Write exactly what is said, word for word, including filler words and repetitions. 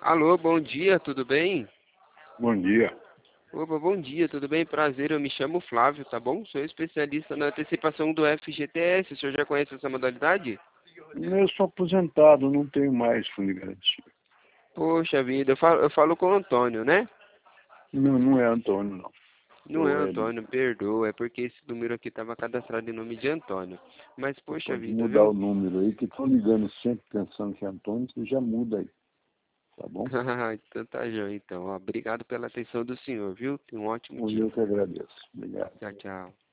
Alô, bom dia, tudo bem? Bom dia. Opa, bom dia, tudo bem? Prazer, eu me chamo Flávio, tá bom? Sou especialista na antecipação do F G T S. O senhor já conhece essa modalidade? Eu sou aposentado, não tenho mais fundo de garantia. Poxa vida, eu falo, eu falo com o Antônio, né? Não, não é Antônio, não. Não é Ou é, Antônio, perdoa, é porque esse número aqui estava cadastrado em nome de Antônio. Mas, você poxa pode vida, mudar viu? o número aí, que estou ligando sempre pensando que é Antônio, você já muda aí, tá bom? Então tá joia, então. Ó, obrigado pela atenção do senhor, viu? Tenha um ótimo Ou dia. eu que agradeço. Obrigado. Tchau, tchau.